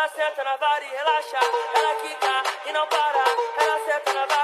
Ela senta na vara e relaxa, ela quica e não para. Ela senta na vara.